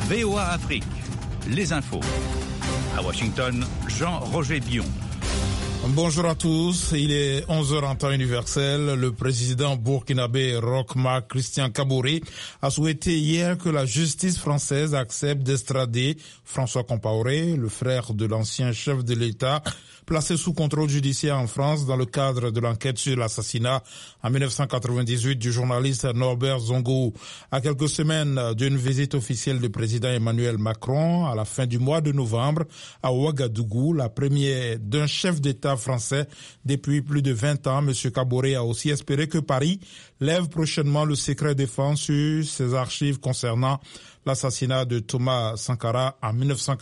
VOA Afrique, les infos. À Washington, Jean-Roger Bion. Bonjour à tous, il est 11h en temps universel. Le président burkinabé Roch Marc Christian Kaboré a souhaité hier que la justice française accepte d'extrader François Compaoré, le frère de l'ancien chef de l'État, placé sous contrôle judiciaire en France dans le cadre de l'enquête sur l'assassinat en 1998 du journaliste Norbert Zongo. À quelques semaines d'une visite officielle du président Emmanuel Macron à la fin du mois de novembre à Ouagadougou, la première d'un chef d'État français depuis plus de 20 ans, M. Kaboré a aussi espéré que Paris lève prochainement le secret défense sur ses archives concernant l'assassinat de Thomas Sankara en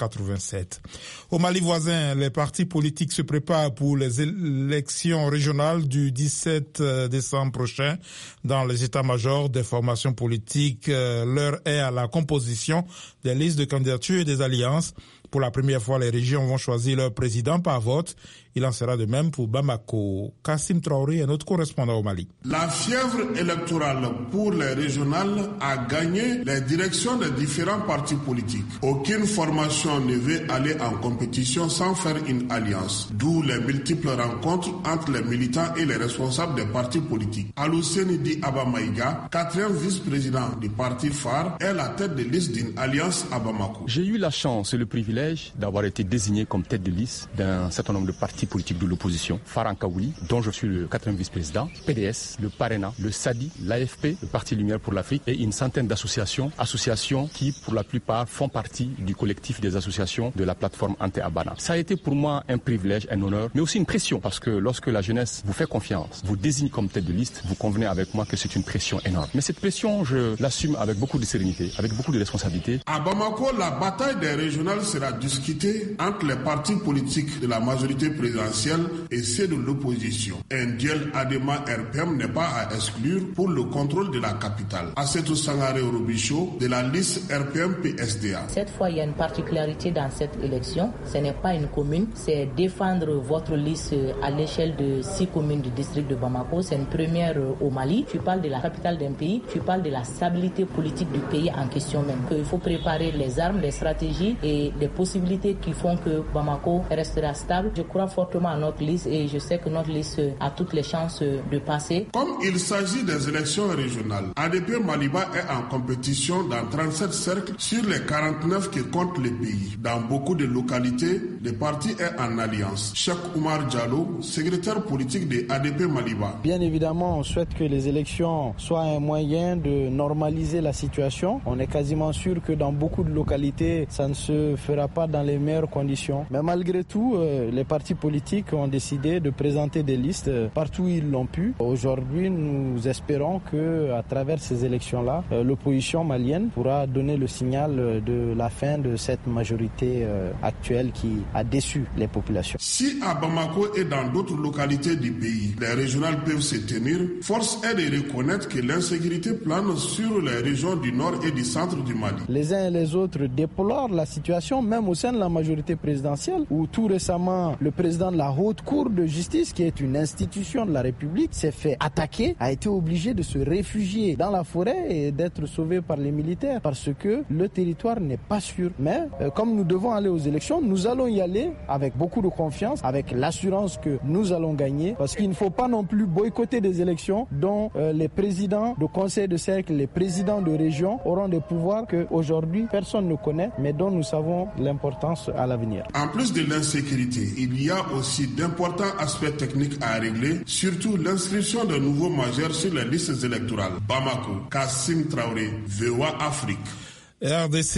1987. Au Mali voisin, les partis politiques se préparent pour les élections régionales du 17 décembre prochain. Dans les états-majors des formations politiques, l'heure est à la composition des listes de candidatures et des alliances. Pour la première fois, les régions vont choisir leur président par vote. Il en sera de même pour Bamako. Kassim Traoré est notre correspondant au Mali. La fièvre électorale pour les régionales a gagné les directions des différents partis politiques. Aucune formation ne veut aller en compétition sans faire une alliance, d'où les multiples rencontres entre les militants et les responsables des partis politiques. Alousseni Di Abamaïga, 4e vice-président du parti phare, est la tête de liste d'une alliance à Bamako. J'ai eu la chance et le privilège d'avoir été désigné comme tête de liste d'un certain nombre de partis politiques de l'opposition, Faran Kaouli, dont je suis le 4e vice-président, PDS, le Parena, le SADI, l'AFP, le Parti Lumière pour l'Afrique et une centaine d'associations qui pour la plupart font partie du collectif des associations de la plateforme Ante-Abana. Ça a été pour moi un privilège, un honneur, mais aussi une pression parce que lorsque la jeunesse vous fait confiance, vous désigne comme tête de liste, vous convenez avec moi que c'est une pression énorme. Mais cette pression, je l'assume avec beaucoup de sérénité, avec beaucoup de responsabilité. À Bamako, la bataille des régionales sera discutée entre les partis politiques de la majorité présidentielle et ceux de l'opposition. Un duel Adema-RPM n'est pas à exclure pour le contrôle de la capitale. Assetou Sangare Robichaud de la liste RPM-PSDA. Cette fois, il y a une particularité dans cette élection. Ce n'est pas une commune, c'est défendre votre liste à l'échelle de 6 communes du district de Bamako. C'est une première au Mali. Tu parles de la capitale d'un pays, tu parles de la stabilité politique du pays en question même. Il faut préparer les armes, les stratégies et les possibilités qui font que Bamako restera stable. Je crois fortement à notre liste et je sais que notre liste a toutes les chances de passer. Comme il s'agit des élections régionales, ADP Maliba est en compétition dans 37 cercles sur les 49 qui comptent le pays. Dans beaucoup de localités, le parti est en alliance. Cheikh Oumar Diallo, secrétaire politique de ADP Maliba. Bien évidemment, on souhaite que les élections soient un moyen de normaliser la situation. On est quasiment sûr que dans beaucoup de localités, ça ne se fera pas dans les meilleures conditions. Mais malgré tout, les partis politiques ont décidé de présenter des listes partout où ils l'ont pu. Aujourd'hui, nous espérons que, à travers ces élections-là, l'opposition malienne pourra donner le signal de la fin de cette majorité actuelle qui a déçu les populations. Si à Bamako et dans d'autres localités du pays, les régionales peuvent se tenir, force est de reconnaître que l'insécurité plane sur les régions du nord et du centre du Mali. Les uns et les autres déplorent la situation, même au sein de la majorité présidentielle, où tout récemment, le président de la Haute Cour de justice, qui est une institution de la République, s'est fait attaquer, a été obligé de se réfugier dans la forêt et d'être sauvé par les militaires parce que le territoire n'est pas sûr. Mais comme nous devons aller aux élections, nous allons y aller avec beaucoup de confiance, avec l'assurance que nous allons gagner, parce qu'il ne faut pas non plus boycotter des élections dont les présidents de conseils de cercle, les présidents de région auront des pouvoirs qu'aujourd'hui personne ne connaît, mais dont nous savons l'importance à l'avenir. En plus de l'insécurité, il y a aussi d'importants aspects techniques à régler, surtout l'inscription de nouveaux majeurs sur les listes électorales. Bamako, Kassim Traoré, VOA Afrique. RDC,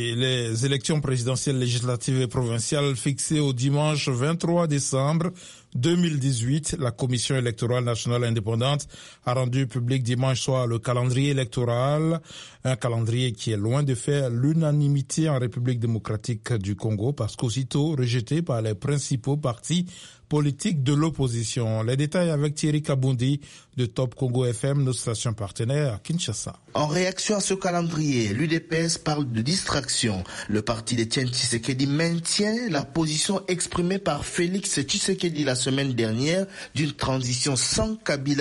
les élections présidentielles, législatives et provinciales fixées au dimanche 23 décembre 2018, la Commission électorale nationale indépendante a rendu public dimanche soir le calendrier électoral, un calendrier qui est loin de faire l'unanimité en République démocratique du Congo parce qu'aussitôt rejeté par les principaux partis politiques de l'opposition. Les détails avec Thierry Kabundi de Top Congo FM, notre station partenaire à Kinshasa. En réaction à ce calendrier, l'UDPS parle de distraction. Le parti d'Étienne Tshisekedi maintient la position exprimée par Félix Tshisekedi la semaine dernière d'une transition sans Kabila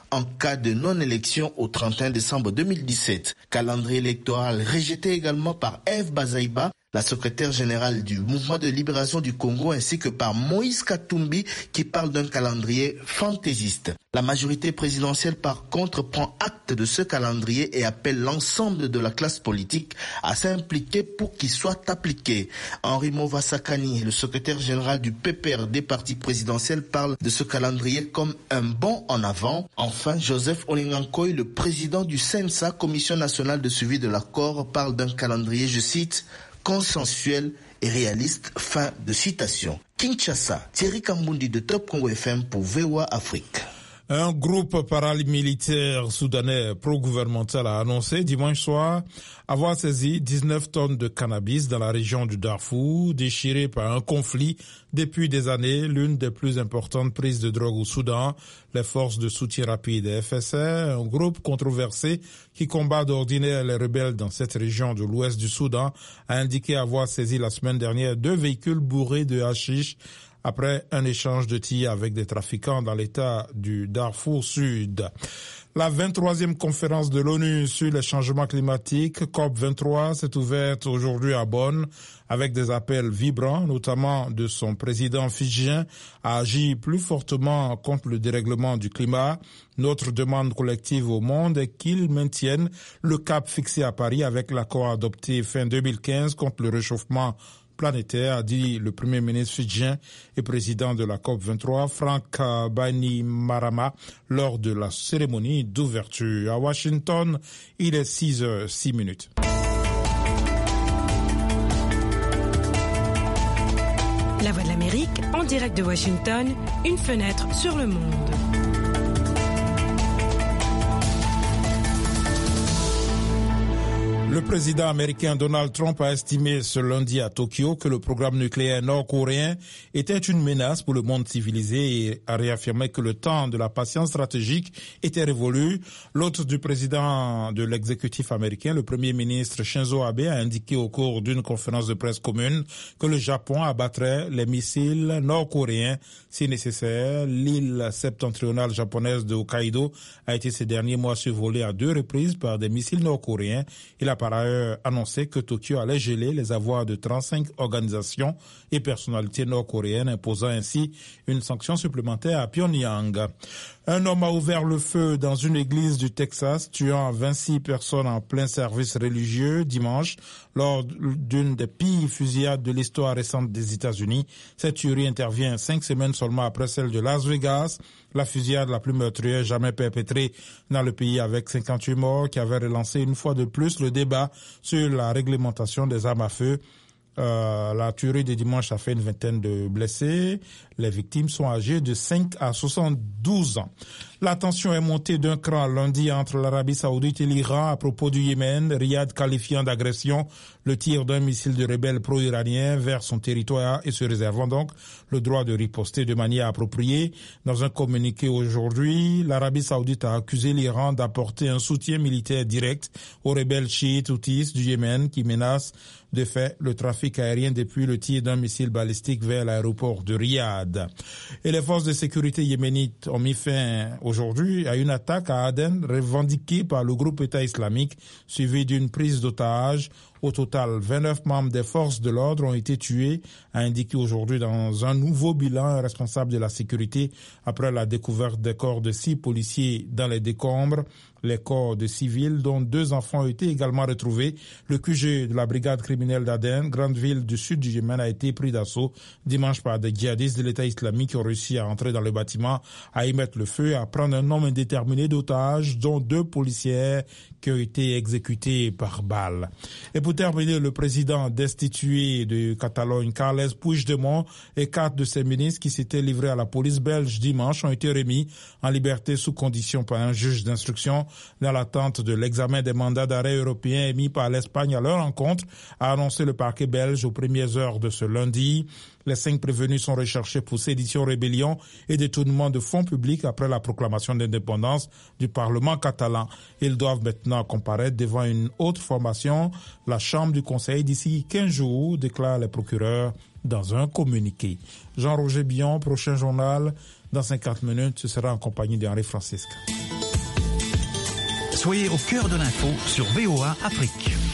en cas de non-élection au 31 décembre 2017. Calendrier électoral rejeté également par Eve Bazaïba, la secrétaire générale du Mouvement de libération du Congo, ainsi que par Moïse Katumbi qui parle d'un calendrier fantaisiste. La majorité présidentielle par contre prend acte de ce calendrier et appelle l'ensemble de la classe politique à s'impliquer pour qu'il soit appliqué. Henri Movasakani, le secrétaire général du PPRD parti présidentiel, parle de ce calendrier comme un bond en avant. Enfin, Joseph Olingankoy, le président du CENSA, Commission nationale de suivi de l'accord, parle d'un calendrier, je cite, consensuel et réaliste. Fin de citation. Kinshasa, Thierry Kambundi de Top Congo FM pour VOA Afrique. Un groupe paramilitaire soudanais pro-gouvernemental a annoncé dimanche soir avoir saisi 19 tonnes de cannabis dans la région du Darfour, déchirée par un conflit depuis des années, l'une des plus importantes prises de drogue au Soudan. Les forces de soutien rapide FSR, un groupe controversé qui combat d'ordinaire les rebelles dans cette région de l'ouest du Soudan, a indiqué avoir saisi la semaine dernière 2 véhicules bourrés de hashish après un échange de tirs avec des trafiquants dans l'état du Darfour Sud. La 23e conférence de l'ONU sur les changements climatiques, COP23, s'est ouverte aujourd'hui à Bonn avec des appels vibrants, notamment de son président fidjien, à agir plus fortement contre le dérèglement du climat. Notre demande collective au monde est qu'il maintienne le cap fixé à Paris avec l'accord adopté fin 2015 contre le réchauffement planétaire, a dit le premier ministre fidjien et président de la COP23, Frank Bainimarama, lors de la cérémonie d'ouverture. À Washington, il est 6h06. La Voix de l'Amérique, en direct de Washington, une fenêtre sur le monde. Le président américain Donald Trump a estimé ce lundi à Tokyo que le programme nucléaire nord-coréen était une menace pour le monde civilisé et a réaffirmé que le temps de la patience stratégique était révolu. L'hôte du président de l'exécutif américain, le premier ministre Shinzo Abe, a indiqué au cours d'une conférence de presse commune que le Japon abattrait les missiles nord-coréens si nécessaire. L'île septentrionale japonaise de Hokkaido a été ces derniers mois survolée à 2 reprises par des missiles nord-coréens. Il a par ailleurs annoncé que Tokyo allait geler les avoirs de 35 organisations et personnalités nord-coréennes, imposant ainsi une sanction supplémentaire à Pyongyang. Un homme a ouvert le feu dans une église du Texas, tuant 26 personnes en plein service religieux dimanche lors d'une des pires fusillades de l'histoire récente des États-Unis. Cette tuerie intervient 5 semaines seulement après celle de Las Vegas, la fusillade la plus meurtrière jamais perpétrée dans le pays avec 58 morts, qui avait relancé une fois de plus le débat sur la réglementation des armes à feu. La tuerie de dimanche a fait une vingtaine de blessés. Les victimes sont âgées de 5 à 72 ans. La tension est montée d'un cran lundi entre l'Arabie Saoudite et l'Iran à propos du Yémen, Riyad qualifiant d'agression le tir d'un missile de rebelles pro-iraniens vers son territoire et se réservant donc le droit de riposter de manière appropriée. Dans un communiqué aujourd'hui, l'Arabie Saoudite a accusé l'Iran d'apporter un soutien militaire direct aux rebelles chiites houthis du Yémen qui menacent de fait le trafic aérien depuis le tir d'un missile balistique vers l'aéroport de Riyad. Et les forces de sécurité yéménites ont mis fin aujourd'hui à une attaque à Aden revendiquée par le groupe État islamique, suivie d'une prise d'otages. Au total, 29 membres des forces de l'ordre ont été tués, a indiqué aujourd'hui dans un nouveau bilan un responsable de la sécurité après la découverte des corps de 6 policiers dans les décombres. Les corps de civils, dont 2 enfants, ont été également retrouvés. Le QG de la brigade criminelle d'Aden, grande ville du sud du Yémen, a été pris d'assaut dimanche par des djihadistes de l'État islamique qui ont réussi à entrer dans le bâtiment, à y mettre le feu et à prendre un nombre indéterminé d'otages, dont 2 policières qui ont été exécutés par balle. Et pour terminer, le président destitué de Catalogne, Carles Puigdemont, et 4 de ses ministres qui s'étaient livrés à la police belge dimanche ont été remis en liberté sous condition par un juge d'instruction dans l'attente de l'examen des mandats d'arrêt européens émis par l'Espagne à leur encontre, a annoncé le parquet belge aux premières heures de ce lundi. Les 5 prévenus sont recherchés pour sédition, rébellion et détournement de fonds publics après la proclamation d'indépendance du Parlement catalan. Ils doivent maintenant comparaître devant une autre formation, la Chambre du Conseil, d'ici 15 jours, déclarent les procureurs dans un communiqué. Jean-Roger Bion, prochain journal, dans 50 minutes, ce sera en compagnie d'Henri Francisque. Soyez au cœur de l'info sur VOA Afrique.